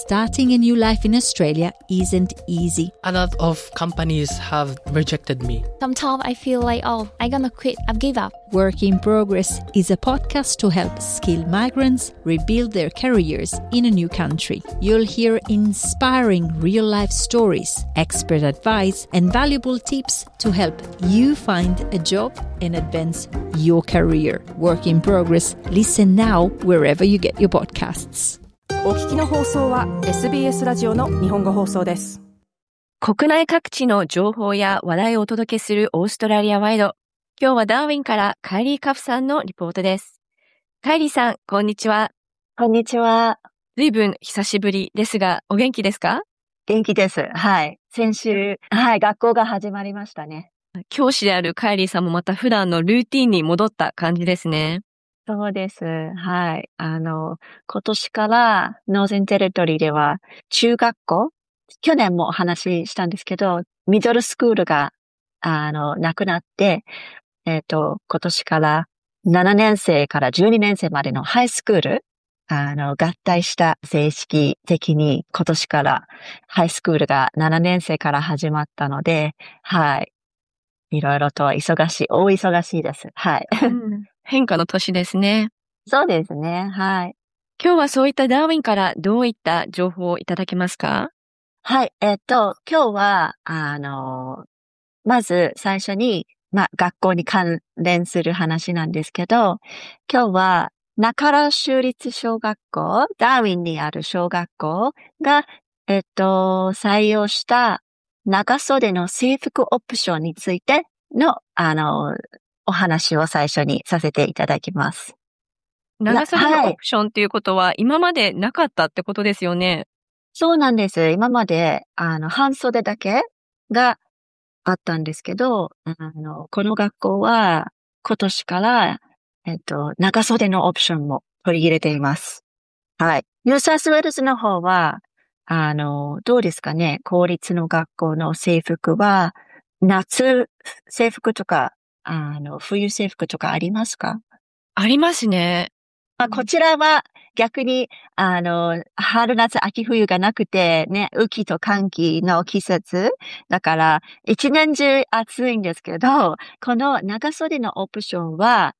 starting a new life in Australia isn't easy. A lot of companies have rejected me. Sometimes I feel like, I'm gonna quit, I've give up. Work in Progress is a podcast to help skilled migrants rebuild their careers in a new country. You'll hear inspiring real-life stories, expert advice, and valuable tips to help you find a job and advance your career. Work in Progress. Listen now wherever you get your podcasts. お聞きの放送は SBS ラジオの日本語放送です。 国内各地の情報や話題をお届けするオーストラリアワイド。今日はダーウィンからカイリー・カフさんのリポートです。カイリーさん、こんにちは。 こんにちは。 随分久しぶりですが、お元気ですか？ 元気です。はい。先週、学校が始まりましたね。 教師であるカイリーさんもまた普段のルーティンに戻った感じですね。 そうです。はい。今年からノーゼンテリトリーでは中学校、去年もお話ししたんですけど、ミドルスクールが、なくなって、今年から7年生から12年生までのハイスクール、合体した正式的に今年からハイスクールが7年生から始まったので、はい。いろいろと大忙しいです。はい。 変化の年ですね。 そうですね。はい。 今日はそういったダーウィンからどういった情報をいただけますか？ はい。今日は、まず最初に、学校に関連する話なんですけど、今日は、中原州立小学校、ダーウィンにある小学校が、採用した長袖の制服オプションについての、お話を最初にさせていただきます。 長袖のオプションっていうことは今までなかったってことですよね。 そうなんです。今まで、半袖だけがあったんですけど、この学校は今年から、長袖のオプションも取り入れています。はい。ニューサウスウェールズの方は、どうですかね、公立の学校の制服は、夏制服とか、冬制服とかありますか？ ありますね。 こちらは逆に、春夏秋冬がなくてね、雨季と乾季の季節。だから、一年中暑いんですけど、この長袖のオプションは、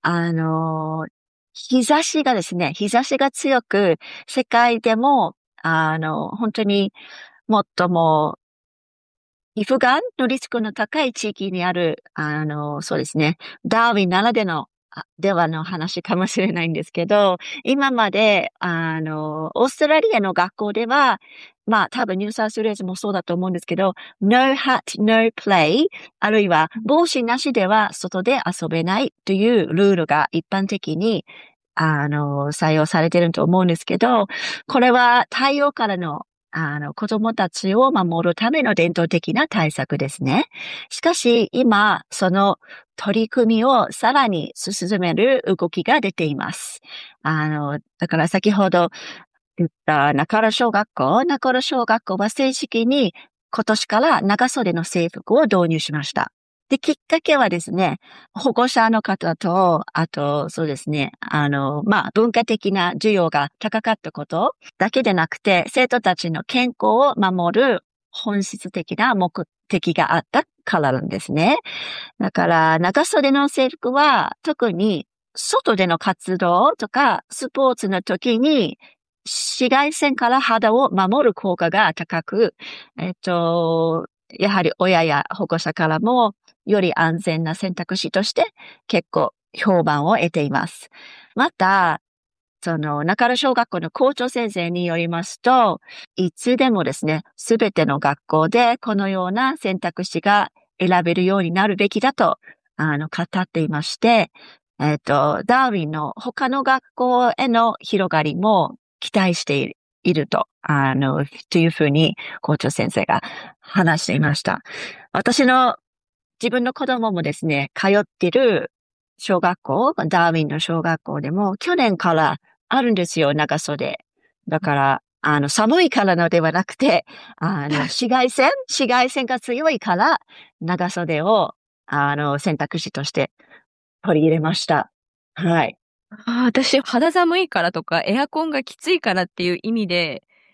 日差しが強く、世界でも、本当に、最も、皮膚がんのリスクの高い地域にある、そうですね、ダーウィンならではの話かもしれないんですけど、今まで、オーストラリアの学校では、多分ニューサウスウェールズもそうだと思うんですけど、no hat, no play、あるいは帽子なしでは外で遊べないというルールが一般的に、採用されていると思うんですけど、これは太陽からの子供たちを守るための伝統的な対策ですね。しかし、今、その取り組みをさらに進める動きが出ています。だから先ほど言った中原小学校は正式に今年から長袖の制服を導入しました。で、きっかけはですね、保護者の方と、あと、そうですね、文化的な需要が高かったことだけでなくて、生徒たちの健康を守る本質的な目的があったからなんですね。だから、長袖の制服は、特に外での活動とか、スポーツの時に、紫外線から肌を守る効果が高く、やはり親や保護者からも、より安全な選択肢として結構評判を得ています。また、中原小学校の校長先生によりますと、いつでもですね、すべての学校でこのような選択肢が選べるようになるべきだと、語っていまして、ダーウィンの他の学校への広がりも期待していると、というふうに校長先生が話していました。自分の子供もですね、通っている小学校、ダーウィンの小学校でも去年からあるんですよ、長袖。だから、寒いからのではなくて、紫外線が強いから、長袖を、選択肢として取り入れました。はい。 私、肌寒いからとか、エアコンがきついからっていう意味で、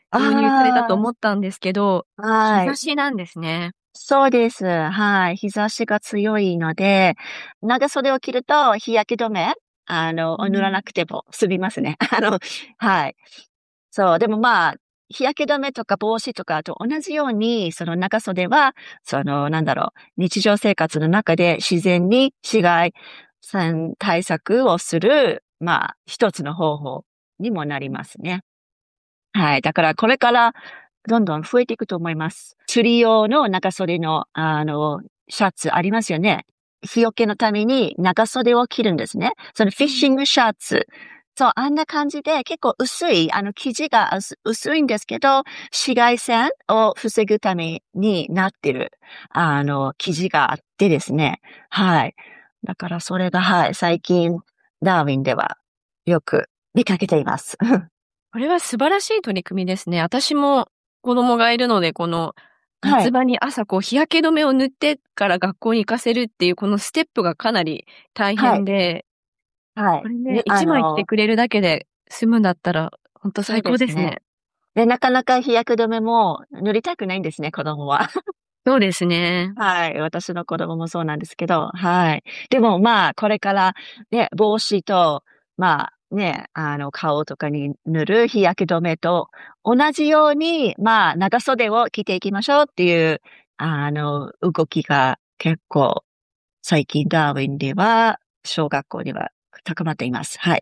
導入されたと思ったんですけど、 はい。 日差しなんですね。 そうです。はい。日差しが強いので、長袖を着ると日焼け止め、塗らなくても済みますね。はい。そう、でもまあ、日焼け止めとか帽子とかと同じように、その長袖は、日常生活の中で自然に紫外線対策をする、まあ、一つの方法にもなりますね。はい。だからこれからどんどん増えていくと思います。釣り用の長袖の、シャツありますよね。日よけのために長袖を着るんですね。そのフィッシングシャツ。そう、あんな感じで結構薄い、生地が薄いんですけど、紫外線を防ぐためになってる、生地があってですね。はい。だからそれが、はい、最近、ダーウィンではよく見かけています。 これは素晴らしい取り組みですね。私も子供がいるので、このはい。 夏場に朝日焼け止めを塗ってから学校に行かせるっていうこのステップがかなり大はい。 変で、 はい。 これね、 ね、 1枚着てくれるだけで済むんだったら、ほんと最そうですね。 高ですね。 で、なかなか日焼け止めも塗りたくないんですね、子供は。 そうですね。 はい。私の子供もそうなんですけど、はい。でもまあ、これからね、帽子と、まあね、顔とかに塗る日焼け止めと同じように、まあ、長袖を着ていきましょうっていう、動きが結構最近ダーウィンでは、小学校では高まっています。はい。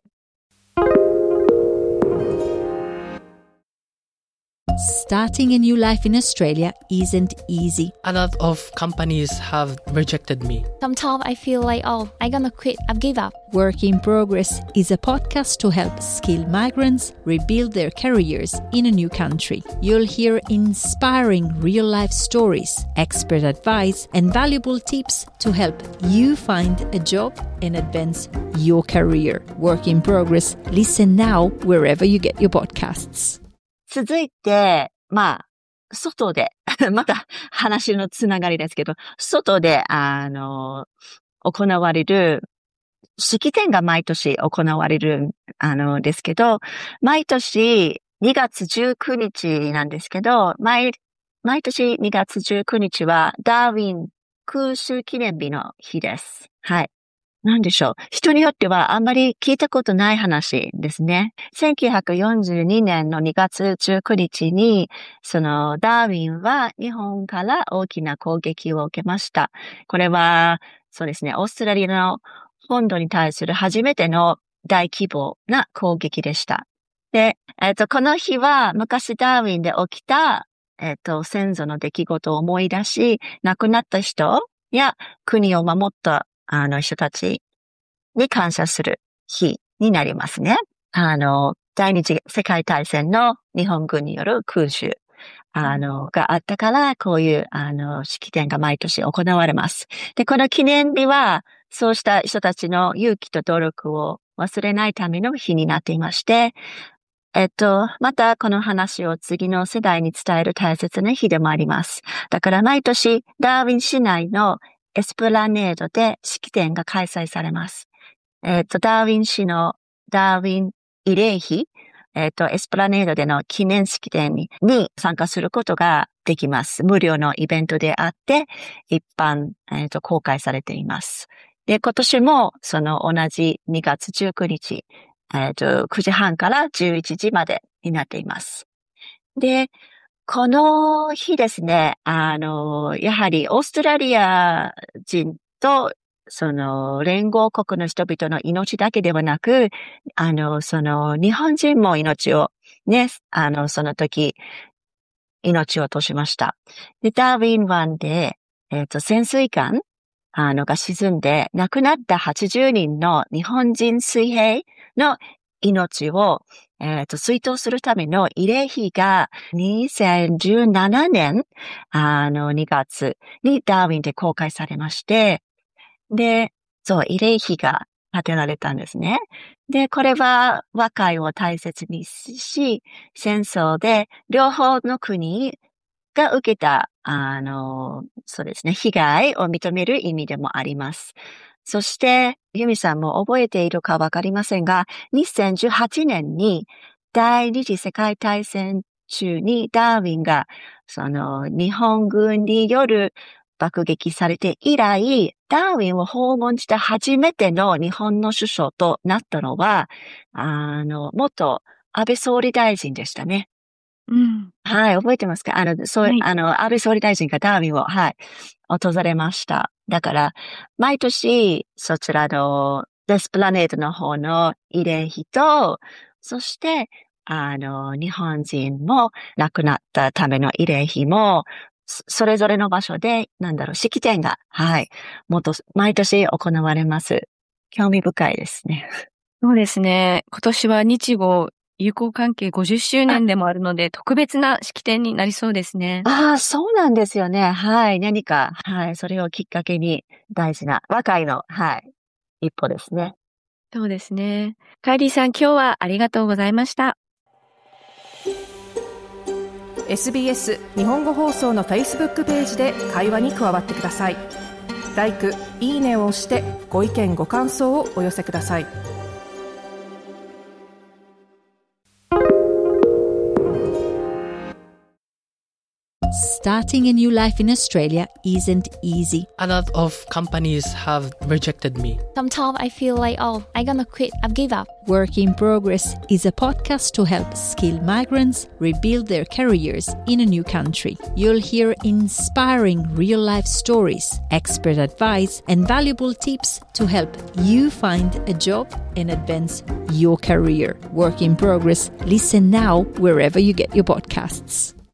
Starting a new life in Australia isn't easy. A lot of companies have rejected me. Sometimes I feel like, oh, I'm gonna quit. I've give up. Work in Progress is a podcast to help skilled migrants rebuild their careers in a new country. You'll hear inspiring real life stories, expert advice, and valuable tips to help you find a job and advance your career. Work in Progress. Listen now wherever you get your podcasts. 続いて、まあ、外で、また話のつながりですけど、外で、行われる、式典が毎年行われる、ですけど、毎年2月19日なんですけど、毎年2月19日はダーウィン空襲記念日の日です。はい。なんでしょう。人によってはあんまり聞いたことない話ですね。1942年の2月19日に、そのダーウィンは日本から大きな攻撃を受けました。これは、そうですね、オーストラリアの本土に対する初めての大規模な攻撃でした。で、この日は昔ダーウィンで起きた、先祖の出来事を思い出し、亡くなった人や国を守った人たちに感謝する日になりますね。第二次世界大戦の日本軍による空襲、があったから、こういう、式典が毎年行われます。で、この記念日は、そうした人たちの勇気と努力を忘れないための日になっていまして、またこの話を次の世代に伝える大切な日でもあります。だから毎年、ダーウィン市内のエスプラネードで式典が開催されます。ダーウィン市のダーウィン慰霊碑、エスプラネードでの記念式典に参加することができます。無料のイベントであって、一般、公開されています。で、今年もその同じ2月19日、9時半から11時までになっています。で、この日ですね、やはりオーストラリア人と、その連合国の人々の命だけではなく、その日本人も命をね、その時、命を落としました。で、ダーウィン湾で、潜水艦、が沈んで、亡くなった80人の日本人水兵の命を、追悼するための慰霊碑が2017年、2月にダーウィンで公開されまして、で、そう、慰霊碑が建てられたんですね。で、これは和解を大切にし、戦争で両方の国が受けた、そうですね、被害を認める意味でもあります。そして、ユミさんも覚えているかわかりませんが、2018年に第二次世界大戦中にダーウィンが、日本軍による爆撃されて以来、ダーウィンを訪問した初めての日本の首相となったのは、元安倍総理大臣でしたね。はい、覚えてますか？安倍総理大臣がダーウィンを、訪れました。だから、毎年、そちらのデスプラネートの方の慰霊碑と、そして、日本人も亡くなったための慰霊碑も、それぞれの場所で、式典が、毎年行われます。興味深いですね。 そうですね。今年は日豪友好関係50周年でもあるので、特別な式典になりそうですね。 そうなんですよね。何か、それをきっかけに大事な、和解の、一歩ですね。 そうですね。カイリーさん、今日はありがとうございました。 SBS 日本語放送の Facebook ページで会話に加わってください。いいねを押してご意見ご感想をお寄せください。 Starting a new life in Australia isn't easy. A lot of companies have rejected me. Sometimes I feel like, I'm gonna quit. I've give up. Work in Progress is a podcast to help skilled migrants rebuild their careers in a new country. You'll hear inspiring real-life stories, expert advice, and valuable tips to help you find a job and advance your career. Work in Progress. Listen now wherever you get your podcasts.